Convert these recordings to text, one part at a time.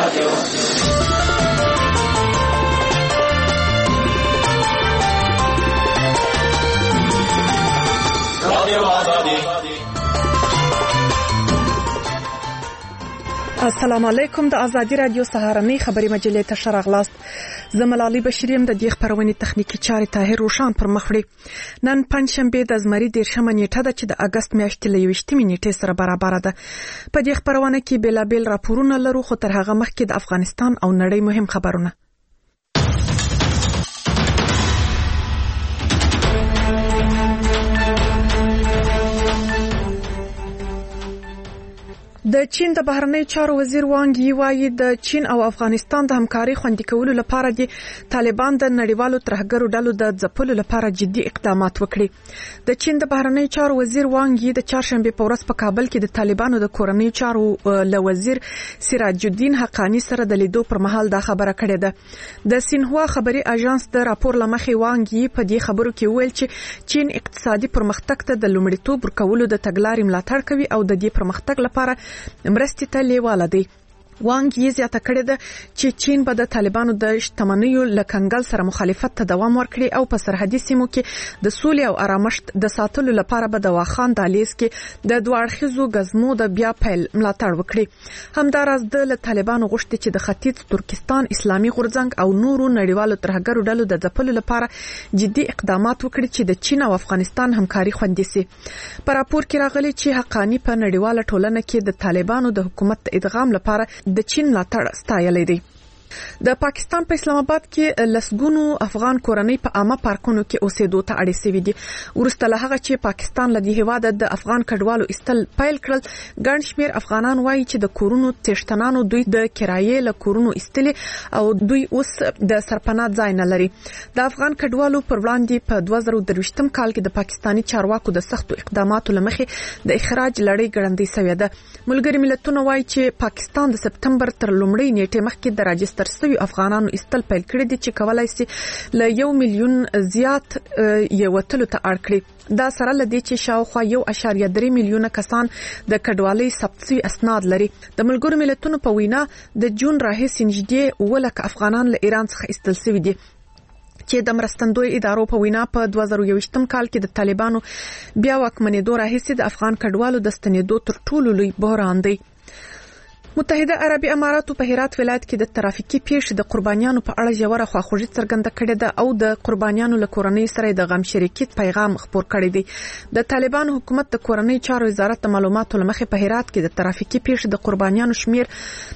السلام علیکم. د ازادي رادیو سهارنۍ خبري مجلې ته ښه راغلاست. زه ملالۍ بشیر یم. د دې خپرونې تخنیکي چارې طاهر روشان پر مخ وړي. نن پنجشنبه د زمري 13مه نیټه ده چې د اګست میاشتې له 21مې نیټې سره برابر ده. په دې خپرونه کې بیلابیل راپورونه لرو، خو تر هغه مخکې د افغانستان او نړۍ مهم خبرونه. د چین د بهرنی چارو وزیر وانګ یی وایي د چین او افغانستان د همکاري خوندي کولو لپاره د طالبان د نړیوالو ترهګرو ډلو د ځپلو لپاره جدي اقدامات وکړي. د چین د بهرنی چارو وزیر وانګ یی د چهارشنبه په ورځ په کابل کې د طالبانو د کورنۍ چارو له وزیر سراج الدین حقانی سره د لیدو پر مهال دا خبره کړې ده. د سینهوا خبري اژانس د راپور لمخې وانګ یی په دې خبرو کې ویل چې چین اقتصادي پرمختګ ته د لومړیتوب ورکولو د تګلارې ملاتړ کوي او د دې پرمختګ لپاره مرستې ته لیواله دی. وانګ یې زیاته کړې ده چې چین به د طالبانو د شتمنیو له کنګل سره مخالفت ته دوام ورکړي او په سرحدي سیمو کې د سولې او آرامښت د ساتلو لپاره به د واخان دهلیز کې د دوه اړخیزو غزمو د بیا پیل ملاتړ وکړي. همداراز د طالبانو غوښتي چې د ختیځ ترکستان اسلامي غورځنګ او نورو نړیوالو ترهګرو ډلو د ځپلو لپاره جدي اقدامات وکړي چې د چین او افغانستان همکاري خوندي سي. په راپور کې راغلي چې حقانی په نړیواله ټولنه کې د طالبانو د حکومت د ادغام لپاره د چین ملاتړ ستایلی دی. د پاکستان په اسلام آباد کې لسګونو افغان کورنۍ په عامه پارکونو کې اوسېدو ته اړ شوي دي. وروسته له هغه چې پاکستان له دې هیواده د افغان کډوالو ایستل پیل کړل، ګڼ شمېر افغانان وایي چې د کورونو څښتنانو دوی د کرایې له کورونو ایستلي او دوی اوس د سرپناه ځای نه لري. د افغان کډوالو پر وړاندې په 2023م کال کې د پاکستاني چارواکو د سختو اقداماتو له مخې د اخراج لړۍ ګړندۍ شوې ده. ملګري ملتونه وایي چې پاکستان د سپتمبر تر لومړۍ نیټې مخکې د راجستر سوي افغانانو استل پیل کړی دي چې کولای شي له 1 میلیون زیات یو وتلو ته اړ کړي. دا سره لدی چې شاوخوا 1.3 میلیونه کسان د کډوالۍ ثبت شوي اسناد لري. د ملګرو ملتونو په وینا د جون راهیسې نږدې 1 افغانان له ایران څخه استل شوي دي چې د مرستندوی ادارو په وینا په 2021م کال کې د طالبانو بیا واکمنېدو راهیسې د افغان کډوالو د ستنېدو تر ټولو لوی بحران دی. متحده عربي اماراتو په هرات ولایت کې د ترافیکي پیښې د قربانیانو په اړه ژوره خواخوږي څرګنده کړې ده او د قربانیانو له کورنۍ سره د غم شریکیت پیغام خپور کړی دی. د طالبانو حکومت د کورنۍ چارو وزارت د معلوماتو لمخې په هرات کې د ترافیکي پیښې د قربانیانو شمیر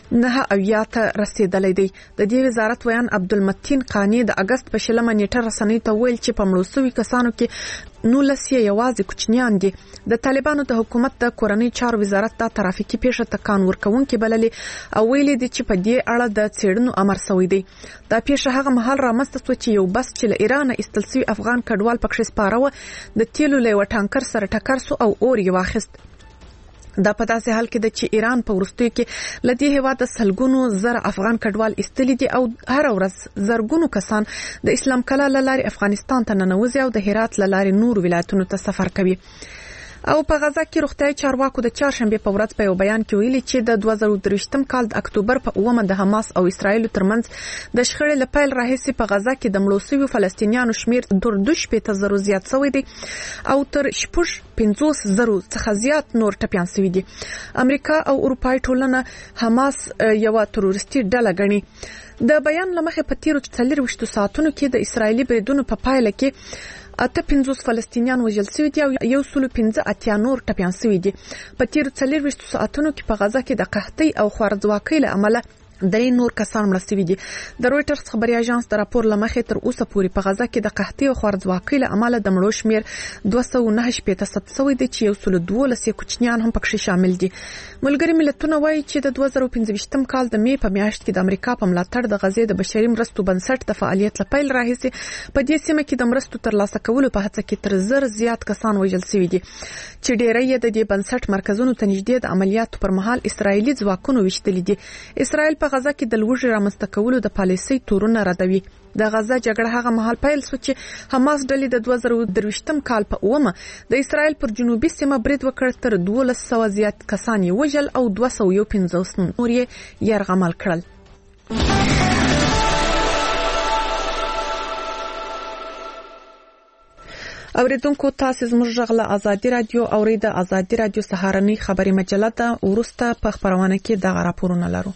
9 ته رسیدلی دی. د دې وزارت ویان عبدالمتین قانی د اګست په 20مه نیټه رسنۍ ته ویل چې په مړو شوي کسانو کې 19 یوازې کوچنیان دي. د طالبانو د حکومت د کورنۍ چارو وزارت د ترافیکي پیښه تکان ورکوونکې بللې او ویلي دي چې په دې اړه د څېړنو امر شوی دی. دا پیښه هغه مهال رامنځته شوه چې یو بس چې له ایرانه ایستل شوي افغان کډوال پکښې سپاره وه د تیلو له یوه ټانکر سره ټکر شو او اور یې واخیست. دا په داسې حال کې ده چې ایران په وروستیو کې له دې هېواده سلګونو زره افغان کډوال ایستلي دي او هره ورځ زرګونو کسان د اسلام کلا له لارې افغانستان ته ننوځي او د هرات له لارې نورو ولایتونو ته سفر کوي. او په غزا کې روغتیايي چارواکو د چهارشنبه په ورځ په یو بیان کې ویلي چې د 2023م کال د اکتوبر په 9مه د حماس او اسرایل ترمنځ د شخړې له پیل راهیسې په غزا کې د مړو شویو فلسطینیانو شمیر تر 2.0 زیات شوی دی او تر 50,000 څخه زیات نور ټپیان شوي دي. امریکا او اروپای ټولنه حماس یو تروریستي ډله ګڼي. د بیان لمخې په تیرو 24 ساعتونو کې د اسرایلی بریدونو په پایله کې 58 فلسطینیان وژل شوي دي او 115 نور ټپیان شوي دي. په تیرو 24 ساعتونو کې په غزا کې د قحطۍ او خوارځواکۍ له امله 3 نور کسان مړه شوي دي. د رويټرز خبري اژانس د راپور لمخې تر اوسه پورې په غزا کې د قحطۍ او خوارځواکۍ له امله د مړو شمیر 209 ثبت شوی دی چې 112 کوچنیان هم پکښې شامل دي. ملګري ملتونه وایي چې د 2015م کال د می په میاشت کې د امریکا په ملاتړ د غزې د بشري مرستو بنسټ د فعالیت لپاره راهیسي په دې سیمه کې د مرستو ترلاسه کولو په هڅه کې تر 1000 زیات کسان وژل شوي دي چې ډېری یې د دې بنسټ مرکزونو ته نږدې د عملیاتو پر مهال اسرایلی ځواکونو وشتلي دي. اسرایل په غزا کې د لوږې رامنځته کولو د پالیسۍ تورونه ردوي. د غزا جګړه هغه مهال پیل شو چې حماس ډلې د 2023م کال په 9مه د اسرایل پر جنوبي سیمه برید وکړ، تر 1200 زیات کسان یې وژل او 215 نور یې یرغمل کړل. اوریدونکو تاسو زموږ غږ له ازادي رادیو اورید ازادي رادیو سهارنی خبري مجله ده ورسته په خبرونه کې د راپورونه لرو.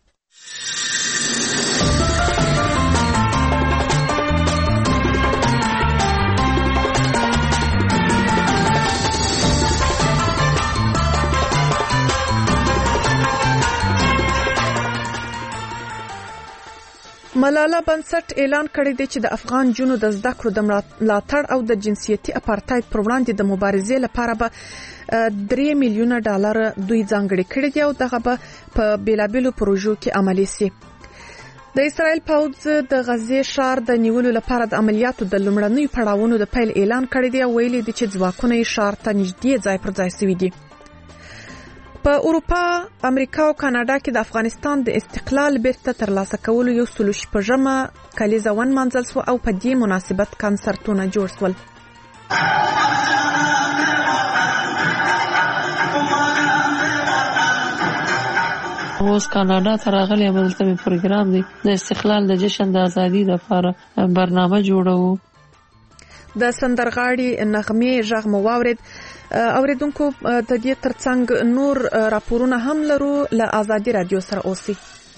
ملاله بنسټ اعلان کړی دی چې د افغان جنو د زده کړو د ملاتړ او د جنسیتي اپارټاید پر وړاندې د مبارزې لپاره به $3 میلیونه دوی ځانګړي کړي دي او دغه به په بیلابیلو پروژو کې عملي سي. د اسرائیل پوځ د غزې ښار د نیولو لپاره د عملیاتو د لومړنیو پړاوونو د پیل اعلان کړی دی او ویلي دي چې ځواکونه یې ښار ته نږدې ځای پر ځای شوي دي. په اروپا، امریکا او کاناډا کې د افغانستان د استقلال بیرته ترلاسه کولو یو سلوش په ژمه کلیزه ونمانځل شو او په دې مناسبت کنسرتونه جوړ شول. اوس کاناډا ته راغلی یم، دلته مې پروګرام دی د استقلال د جشن د ازادۍ لپاره برنامه جوړوو. د سندرغاړي نغمې غږ مو واورید. اوریدونکو د دې ترڅنګ نور راپورونه هم لرو. له ازادي رادیو سره اوسئ.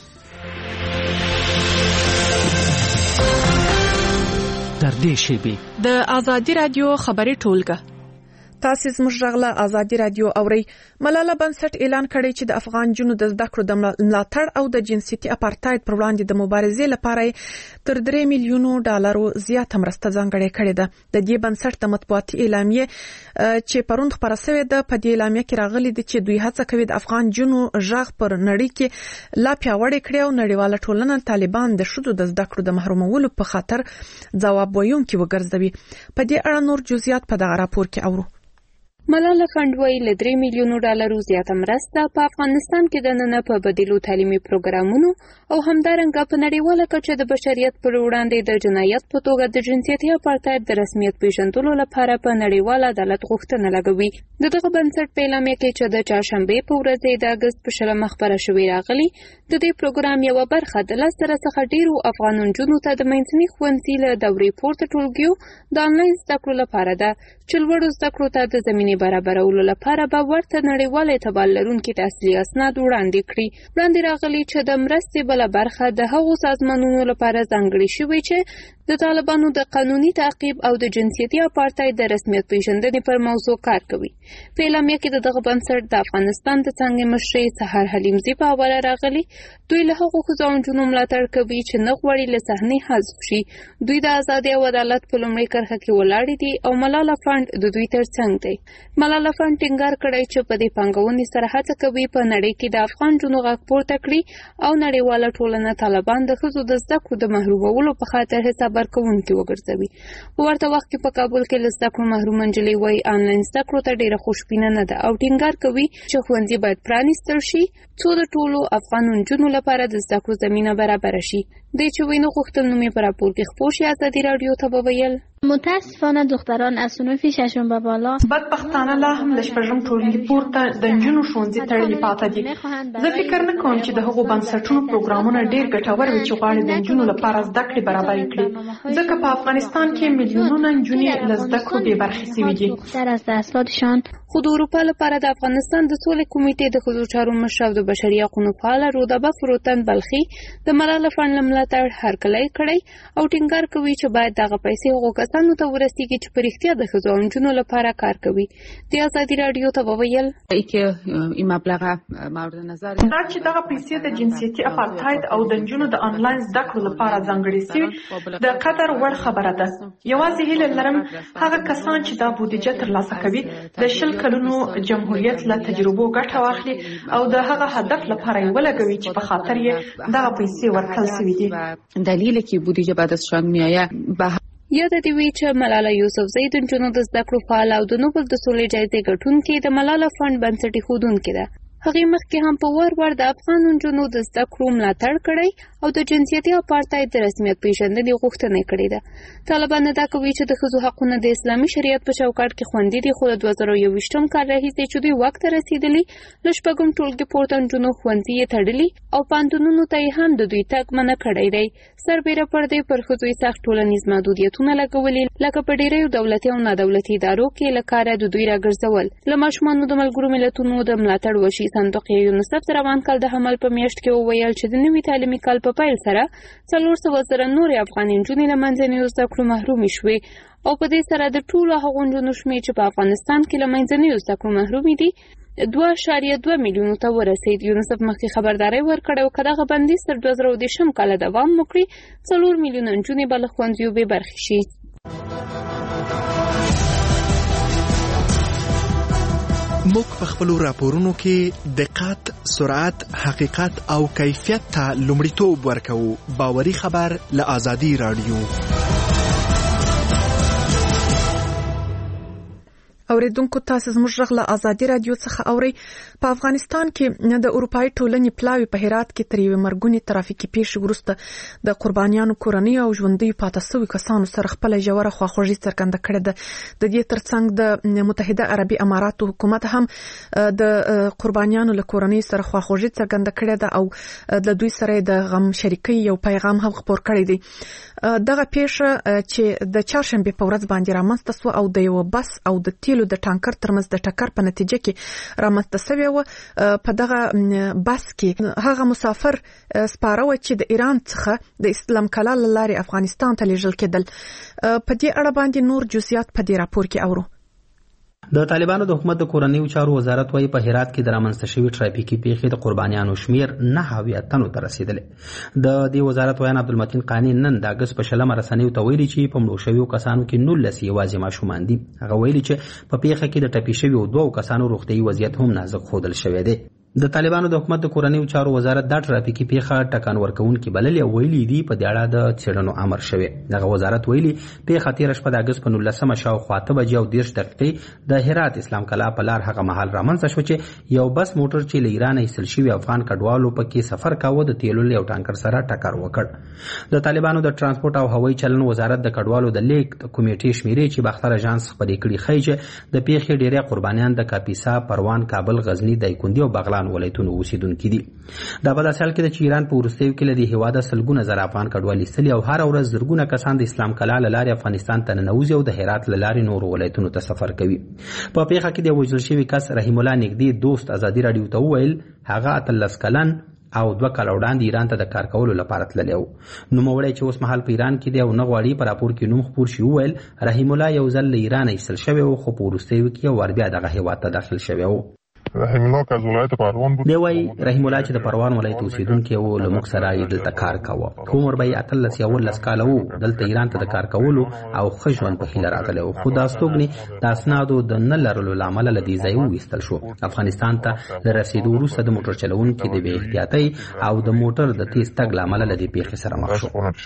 در دې شیبې د ازادي رادیو خبري ټولګه تاسو زموږ غږ له ازادي رادیو اوري. ملاله بنسټ اعلان کړی چې د افغان جنو د زده کړو د ملاتړ او د جنسیتي اپارټاید پر وړاندې د مبارزې لپاره تر $3 میلیونو زیات مرسته ځانګړې کړې ده. د دې بنسټ د مطبوعاتي اعلامیه چې پروند خبره شوې ده په دې اعلامیه کې راغلي دي چې دوی هڅه کوي د افغان جنو غږ پر نړۍ کې لا پیاوړی کړي او نړیواله ټولنه طالبان د شذو د زده کړو د محرومولو په خاطر ځواب ویونکي وګرځوي. په دې اړه نور جزئیات په دغه راپور کې اورو. ملاله فند وایي له $3 میلیونو زیاته مرسته په افغانستان کې د نن په بدیلو تعلیمي پروګرامونو او همدارنګه په نړیواله کچه د بشریت پر وړاندې د جنایت په توګه د جنسیتي اپارټاید د رسمیت پیژندلو لپاره په نړیوال عدالت غوښتنه لګوي. دغه بنسټ په اعلامیه کې چې د چهارشنبه په ورځ د اگست په 20 خبره شوې راغلي د دې پروګرام یو برخه د 10 څخه ډیرو افغان نجونو ته د منځني ښوونځي له دورې پورته ټولګیو د انلاین زده کړو لپاره ده چې لوړو زده کړو ته د زمینې برابرولو لپاره به ورته نړیوال اعتبار لرونکي تحصیلي اسناد وړاندې کړي. وړاندې راغلي چې د مرستې بله برخه د هغو سازمانونو لپاره ځانګړې شوې چې د طالبانو د قانوني تعقیب او د جنسیتي اپارټاید د رسمیت پیژندنې پر موضوع کار کوي. په اعلامیه کې دغه بنسټ د افغانستان د څنګه مشري سحر حلیمزی په حواله راغلي دوی له هغو ښځو او نجونو ملاتړ کوي چې نه غواړي له صحنې حذف شي. دوی د ازادۍ او عدالت په لومړۍ کرښه کې ولاړ دي او ملاله فند د دوی ترڅنګ دی. ملاله فند ټینګار کړی چې په دې پانګونې سره هڅه کوي په نړۍ کې د افغان جنو غږ پورته کړي او نړیواله ټولنه طالبان د ښځو د زده کړو د محرومولو په خاطر حساب ورکوونکي وګرځوي. په ورته وخت کې په کابل کې له زده کړو محروم نجلۍ وایي آنلاین زده کړو ته ډېره خوشبینه نه ده او ټینګار کوي چې ښوونځي باید پرانیستل شي څو د ټولو افغان نجونو لپاره د زده کړو زمینه برابر شي. دی چې وینو غوښتل نومې په راپور کې خپور شي ازادي رادیو ته وویل متاسفانه دختران از صنف ششم به بالا بدبختانه لا هم د شپږم ټولګي پورته د نجونو ښوونځي تړلي پاتې دي. زه فکر نه کوم چې د هغو بنسټونو پروګرامونه ډېر ګټور وي چې غواړي د نجونو لپاره زده کړې برابر کړي، ځکه په افغانستان کې میلیونونه نجونې له زده کړو بې برخې شوي دي. خو د اروپا لپاره د افغانستان د سولې کمیټې د ښځو چارو مشر او د بشري حقوقو فعاله رودابه فروتن بلخي د ملاله فند له ملاتړ هرکلی کړی او ټینګار کوي چې باید دغه پیسې هغو کسانو ته ورسیږي چې په رښتیا د ښځو او نجونو لپاره کار کوي. د ازادي رادیو ته وویل دا چې دغه پیسې د جنسیتي اپارټاید او د نجونو د انلاین زده کړو لپاره ځانګړې شوي د قدر وړ خبره ده. یوازې هیله لرم هغه کسان چې دا بودیجه ترلاسه کوي د 20 کلونو جمهوریت له تجربو ګټه واخلي او د هغه هدف لپاره یې ولګوي چې په خاطر یې دغه پیسې ورکړل شوي دي. دلیل که بودجه بعد از شان میآید یاد دی وی چې ملاله یوسفزۍ د نجونو د زده کړو فعال او د نوبل د سولې جایزې ګټونکې د ملاله فند بنسټي ښودونکې ده. هغې مخکې هم په ور د افغان نجونو د زده کړو ملاتړ کړی او د جنسیتي اپارټاید د رسمیت پیژندنې غوښتنه کړې ده. طالبان ادعا کوي چې د ښځو حقونه د اسلامي شریعت په چوکاټ کې خوندي دي، خو له 2021 کال راهیسې چې دوی واک ته رسېدلي له شپږم ټولګي پورته نجونو ښوونځي یې تړلي او پوهنتونونو ته یې هم د دوی تګ منع کړی دی. سربیره پر دې پر ښځو یې سخت ټولنیز محدودیتونه لګولي، لکه په ډېریو دولتي او نادولتي ادارو کې له کاره د دوی راګرځول. له ماشومانو د ملګرو ملتونو د ملاتړ وشي صندوق یونیسف د روان کال د حمل په میاشت کې وویل چې د نوي تعلیمي کال په پیل سره 400,000 نورې افغاني نجونې له منځنیو زده کړو محرومې شوې او په دې سره د ټولو هغو نجونو شمېر چې په افغانستان کې له منځنیو زده کړو محرومې دي 2.2 میلیونو ته ورسېد. یونیسف مخکې خبرداری ورکړی و که دغه بندیز تر 2010 کاله دوام وکړي 4 میلیونه نجونې به له ښوونځیو بې برخې شي. موږ په خپلو راپورونو کې دقت، سرعت، حقیقت او کیفیت ته لومړیتوب ورکوو. باوري خبر له آزادي رادیو. اوریدونکو تاسو زموږ غږ له آزادي رادیو څخه اورئ. په افغانستان کې د اروپאי ټولنې پلاوی په هرات کې تر یوې مرګونې ترافیکي پیښې وروسته د قربانیانو کورنۍ او ژوندیو پاتې شویو کسانو سره خپله ژوره خواخوږي څرګنده کړې ده. د دې ترڅنګ د متحده عربي اماراتو حکومت هم د قربانیانو له کورنۍ سره خواخوږي څرګنده کړې ده او د دوی سره د غم شریکۍ یو پیغام هم خپور کړی دی. دغه پیښه چې د چهارشنبه په ورځ باندې رامنځته شوه او د یو بس او د تیلو د ټانکر ترمنځ د ټکر په نتیجه کې رامنځته شوې وه. په دغه بس کې هغه مسافر سپاره و چې د ایران څخه د اسلام کلا له لارې افغانستان ته لیږل کېدل. په دې اړه باندې نور جزئیات په دې راپور کې اورو. د طالبانو د حکومت د کورنیو چارو وزارت وايي په هرات کې د رامنځته شوي ټرافیکي پیښې د قربانیانو شمیر 9 تنو ته رسیدلې. د دې وزارت ویان عبدالمتین قانی نن د اگست په 20 رسنیو ته ویلي چې په مړو شویو کسانو کې 19 یوازې ماشومان دي. هغه ویلي چې په پیښه کې د ټپي شویو 2 کسانو روغتیايي وضعیت هم نازک ښودل شوی دی. د طالبانو د حکومت د کورنیو چارو وزارت دا ټرافیکي پیښه ټکان ورکوونکې بللې او ویلي دي په دې اړه د څېړنو امر شوی. دغه وزارت ویلي پیښه تېره شپه د اګست په 19 شاوخوا 8:30 د هرات اسلام کلا په لار هغه مهال رامنځته شو چې یو بس موټر چې له ایران ایستل شوي افغان کډوالو پکې سفر کاوه د تیلو له یو ټانکر سره ټکر وکړ. د طالبانو د ترانسپورت او هوایي چلن وزارت د کډوالو د لیک کمیټې شمیرې چې باختر اژانس خبرې کړي ښیي چې د پیښې ډېری قربانیان د کاپیسا، پروان، کابل، غزنی، دایکندي او بغلان ولایتونو اوسېدونکي دي. دا په داسې حال کې چې ایران په وروستیو کې له دې هېواده سلګونه زره افغان کډوال ایستلي او هره ورځ زرګونه کسان د اسلام کلا له لارې افغانستان ته ننوځي او د هرات له لارې نورو ولایتونو ته سفر کوي. په پیښه کې د وژل شوي کس رحیم الله نږدې دوست آزادي راډیو ته وویل هغه 18 کلن او 2 کال وړاندې ایران ته د کار کولو لپاره تللی و. نوموړی چې اوس مهال په ایران کې دی او نه غواړي په راپور کې نوم خپور شي وویل رحیم الله یو ځل له ایران ایستل شوی و خو په وروستیو کې یو وار بیا دغه هېواد ته داخل شوی و. رحیم الله که از ولایت پروان بود. دی وایي رحیم الله چې د پروان ولایت اوسېدونکی و له موږ سره یې دلته کار کاوه. عمر به یې 18 یا 19 کاله و. دلته ایران ته د کار کولو او ښه ژوند په هیله راغلی و خو دا استوګنې د اسنادو د نه لرلو له امله له دې ځای وویستل شو. افغانستان ته له رسېدو وروسته د موټر چلوونکي د بې احتیاطۍ او د موټر د تیز تګ له امله له دې پیښې سره مخ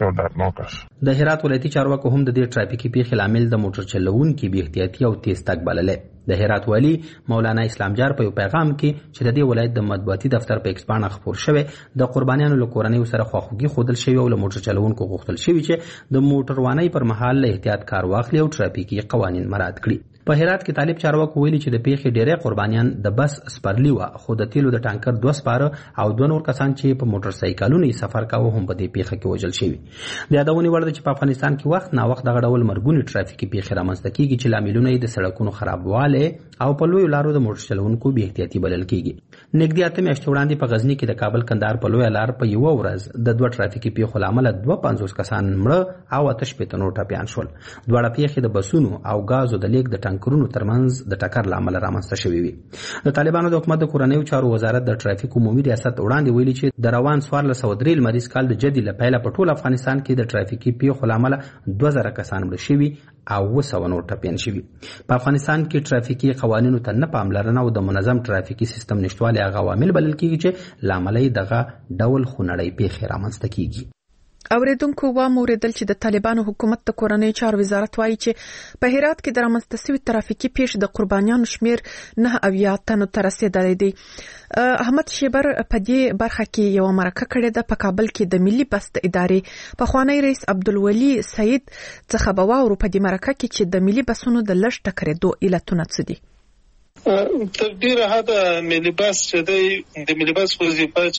شو. د هرات ولایتي چارواکو هم د دې ټرافیکي پیښې لامل د موټر چلوونکي بې احتیاطي او تیز تګ بللی. د هرات والی مولانا اسلام جار په یو پیغام کې چې د دې ولایت د مطبوعاتي دفتر په ایکس باندې خبر شوی د قربانیانو له کورنیو سره خواخوږي ښودل شوی او له موټر چلوونکو غوښتل شوی چې د موټروانۍ پر مهال له احتیاط کار واخلي او ټرافیکي قوانین مراعات کړي. په هرات کې طالب چارواکو ویلي چې د پیښې ډېری قربانیان د بس سپرلی و خو د تیلو د ټانکر 2 سپاره او 2 نور کسان چې په موټر سایکلونو سفر کاوه هم په دې پیښه کې وژل شوي. د یادونې وړ ده چې په افغانستان کې وخت نا وخت دغه ډول مرګونې ټرافیکي پیښې رامنځته کیږي چې لاملونه یې د سړکونو خرابوالی او په لویو لارو د موټر چلوونکو بې احتیاطي بلل کیږي. نږدې 8 میاشتې وړاندې په غزني کې د کابل کندهار په لویه لار په یوه ورځ د 2 ټرافیکي پیښو له امله 52 کسان مړه او 8 نور ټپیان شول. دواړه پیښې د بسونو او غازو د لیک د ټانکرونو ترمنځ د ټکر له امله رامنځته شوې وي. د طالبانو د حکومت د کورنیو چارو وزارت د ټرافیک عمومي ریاست وړاندې ویلي چې د روان 1403 لمریز کال د جدي له پیله په ټول افغانستان کې د ټرافیکي پیښو له امله 2000 کسان مړه شوي او 200 نور ټپیان شوي. په افغانستان کې ټرافیکي قوانینو ته نه پاملرنه او د منظم ټرافیکي سیستم نشتوالی هغه عوامل بلل کېږي چې له امله یې دغه ډول خونړۍ پیښې رامنځته کېږي. اوریدونکو و موریدل چې د طالبانو حکومت د کورنۍ چارو وزارت وایي چې په هرات کې د رامنځته شوي ترافیکي پیښې د قربانیانو شمیر 9 تنو ته رسیدلی دی. احمد شیبر په دې برخه کې یو مرکه کړې ده. په کابل کې د ملي بس د ادارې پخوانی رئیس عبدالولي سعید څخه به واورو په دې مرکه کې چې د ملي بسونو د لږ ټکرېدو علتونه څه دي. تر ډیره حده ملي بس چې د ملي بس وظیفه